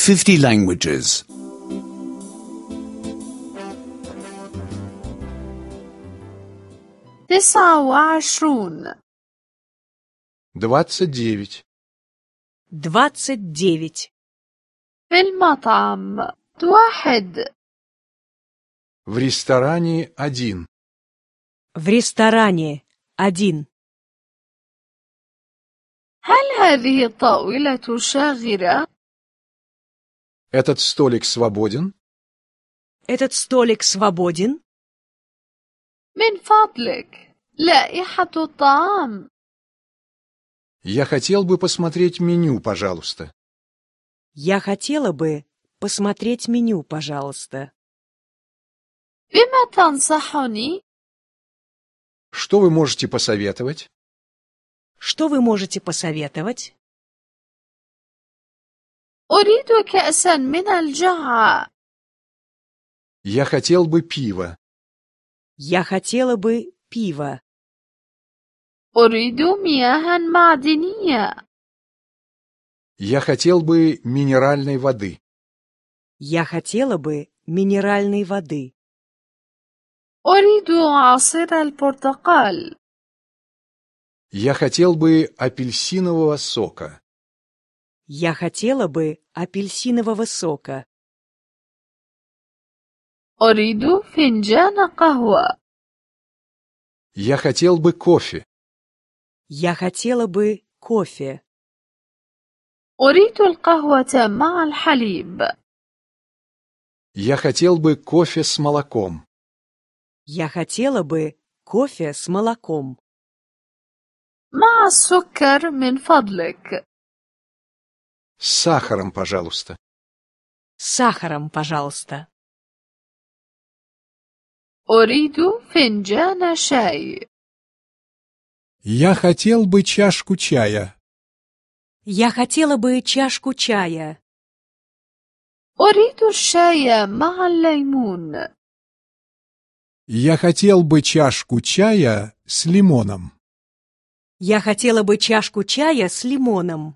50 languages. 29 29. 29. في المطعم 1 В ресторане 1. В ресторане 1. هل هذه الطاولة شاغرة؟ Этот столик свободен? Этот столик свободен? من فضلك، لائحة الطعام. Я хотел бы посмотреть меню, пожалуйста. Я хотела бы посмотреть меню, пожалуйста. بما تنصحني؟ Что вы можете посоветовать? Что вы можете посоветовать? أريد كأسا من الجعة. Я хотел бы пива. Я хотела бы пива. أريد مياه معدنية. Я хотел бы минеральной воды. Я хотела бы минеральной воды. أريد عصير البرتقال. Я хотел бы апельсинового сока. Я хотела бы апельсинового сока. أريد فنجان قهوة. Я хотел бы кофе. Я хотела бы кофе. أريد القهوة مع الحليب. Я хотел бы кофе с молоком. Я хотела бы кофе с молоком. مع السكر من فضلك. С сахаром, пожалуйста. С сахаром, пожалуйста. أريد فنجان شاي. Я хотел бы чашку чая. Я хотела бы чашку чая. أريد الشاي مع الليمون. Я хотел бы чашку чая с лимоном. Я хотела бы чашку чая с лимоном.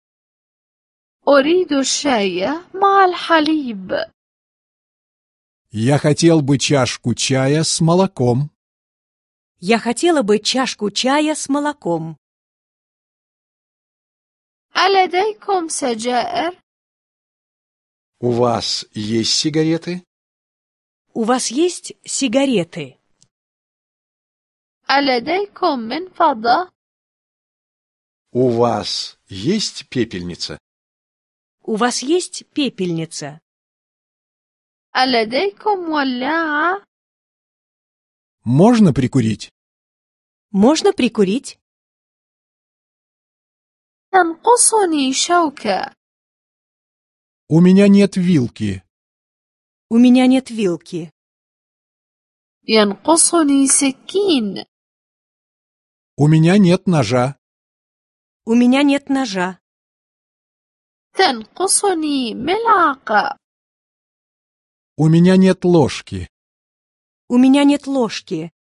أريد الشاي مع الحليب. Я хотел бы чашку чая с молоком. Я хотела бы чашку чая с молоком. ألديكم سجائر؟ У вас есть сигареты? У вас есть сигареты? ألديكم منفضة؟ У вас есть пепельница? У вас есть пепельница? ألديكم ولاعة؟ Можно прикурить? Можно прикурить? تنقصني شوكة. У меня нет вилки. У меня нет вилки. ينقصني سكين. У меня нет ножа. У меня нет ножа. تنقصني ملعقة. У меня нет ложки. У меня нет ложки.